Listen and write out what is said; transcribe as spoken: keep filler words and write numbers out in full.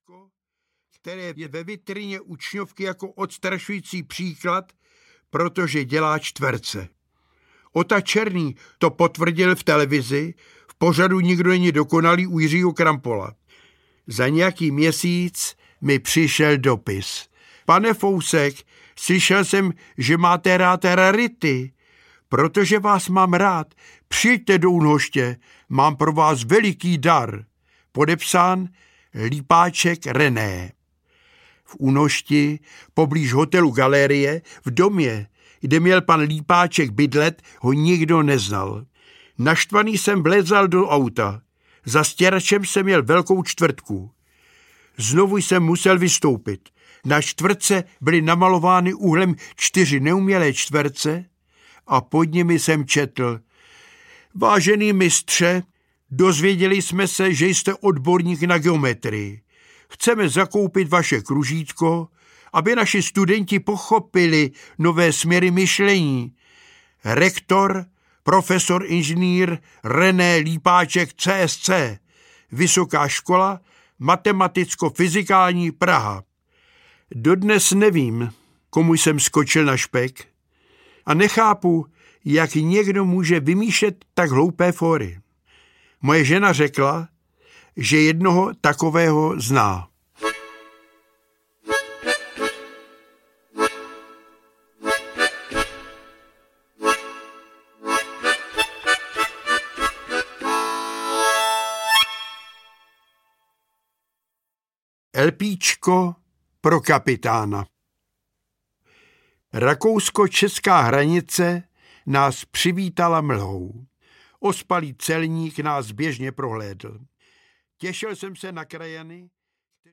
lužítko, které je ve vitrině učňovky jako odstrašující příklad, protože dělá čtverce. Ota Černý to potvrdil v televizi, v pořadu Nikdo není dokonalý u Jiřího Krampola. Za nějaký měsíc mi přišel dopis. Pane Fousek, slyšel jsem, že máte rád rarity. Protože vás mám rád, přijďte do Únhoště, mám pro vás veliký dar. Podepsán Lípáček René. V Únhošti, poblíž hotelu Galerie, v domě, kde měl pan Lípáček bydlet, ho nikdo neznal. Naštvaný jsem vlezal do auta. Za stěračem jsem měl velkou čtvrtku. Znovu jsem musel vystoupit. Na čtvrtce byly namalovány úhlem čtyři neumělé čtverce a pod nimi jsem četl: Vážený mistře, dozvěděli jsme se, že jste odborník na geometrii. Chceme zakoupit vaše kružítko, aby naši studenti pochopili nové směry myšlení. Rektor, profesor inženýr René Lípáček C S C, Vysoká škola matematicko-fyzikální Praha. Dodnes nevím, komu jsem skočil na špek a nechápu, jak někdo může vymýšlet tak hloupé fóry. Moje žena řekla, že jednoho takového zná. Elpíčko pro kapitána. Rakousko-česká hranice nás přivítala mlhou. Ospalý celník nás běžně prohlédl. Těšil jsem se na krajany,